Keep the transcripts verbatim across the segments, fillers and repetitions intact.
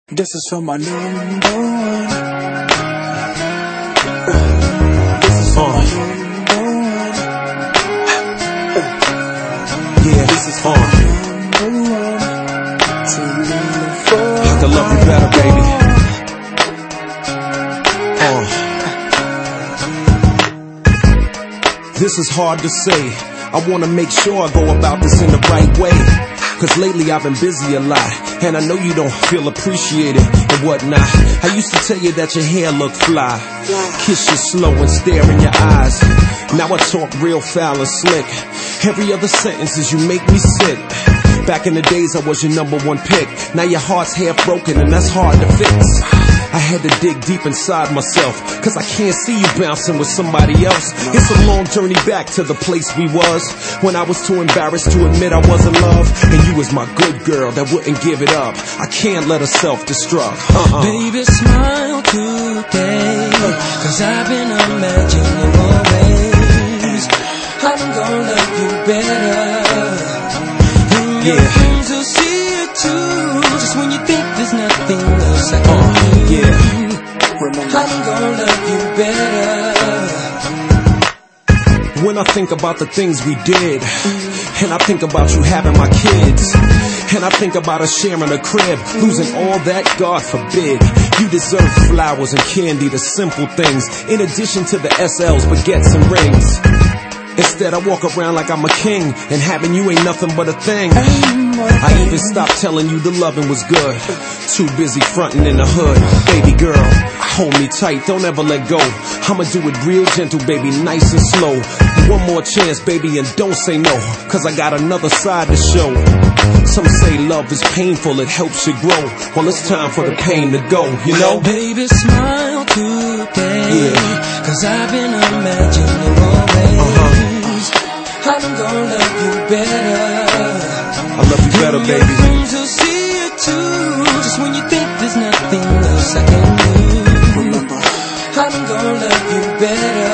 This is for my number one. This is for my number one. Yeah, This is for uh, my number one. To lean forward. I can love you better, baby. Uh. This is hard to say. I wanna make sure I go about this in the right way. Cause lately I've been busy a lot, and I know you don't feel appreciated and whatnot. I used to tell you that your hair looked fly, kiss you slow and stare in your eyes. Now I talk real foul and slick. Every other sentence is you make me sick. Back in the days I was your number one pick. Now your heart's half broken and that's hard to fix. I had to dig deep inside myself, cause I can't see you bouncing with somebody else. It's a long journey back to the place we was, when I was too embarrassed to admit I was in love. And you was my good girl that wouldn't give it up. I can't let her self-destruct. uh-uh. Baby, smile today, cause I've been imagining more ways I'm gonna love you better. And your Yeah. friends will see it too, just when you think there's nothing else I can Uh, do. yeah. Remember, I'm gonna love you better. When I think about the things we did, and I think about you having my kids, and I think about us sharing a crib, losing all that, God forbid. You deserve flowers and candy, the simple things, in addition to the S Ls, baguettes and rings. Instead I walk around like I'm a king, and having you ain't nothing but a thing. I even stopped telling you the loving was good, too busy fronting in the hood. Baby girl, hold me tight, don't ever let go. I'ma do it real gentle, baby, nice and slow. One more chance, baby, and don't say no, cause I got another side to show. Some say love is painful, it helps you grow. Well, it's time for the pain to go, you know? Baby, smile today, Yeah. cause I've been imagining more ways Uh-huh. I'm gonna love you better. I love you better, Your baby. friends will see it too, just when you think there's nothing else I can do. remember, I'm gonna love you better.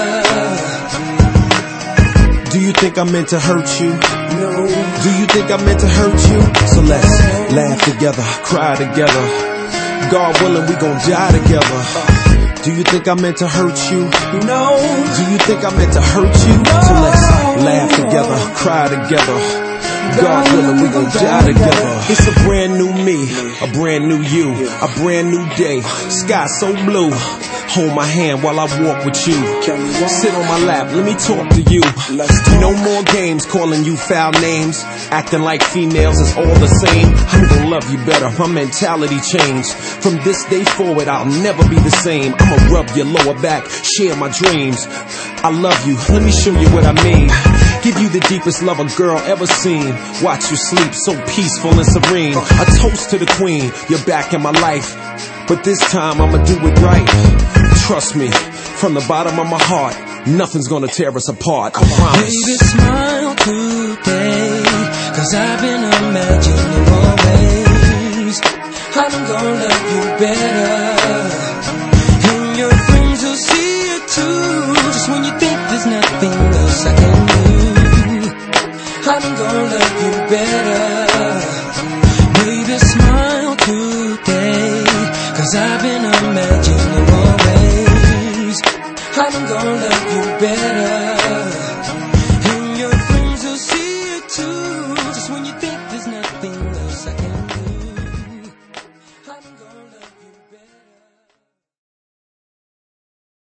Do you think I meant to hurt you? no. Do you think I meant to hurt you? So let's laugh together, cry together. God willing, we gon' die together. Do you think I meant to hurt you? No. Do you think I meant to hurt you? So let's laugh together, cry together. God willing, we gon' die together. It's a brand new me, a brand new you, a brand new day. Sky so blue. Hold my hand while I walk with you. Can we walk? Sit on my lap, let me talk to you. Let's talk. No more games calling you foul names, acting like females is all the same. I'm gonna love you better, my mentality changed. From this day forward, I'll never be the same. I'ma rub your lower back, share my dreams. I love you, let me show you what I mean. Give you the deepest love a girl ever seen. Watch you sleep so peaceful and serene. A toast to the queen, you're back in my life. But this time I'ma do it right. Trust me, from the bottom of my heart, nothing's gonna tear us apart, I promise. Baby, smile today, cause I've been imagining more ways I'm gonna love you better. And your friends will see it too, just when you think there's nothing else I can do. I'm gonna love you better. Baby, smile today, cause I've been imagining more ways I'm gonna love you better. And your friends will see it too, just when you think there's nothing else I can do. I'm gonna love you better.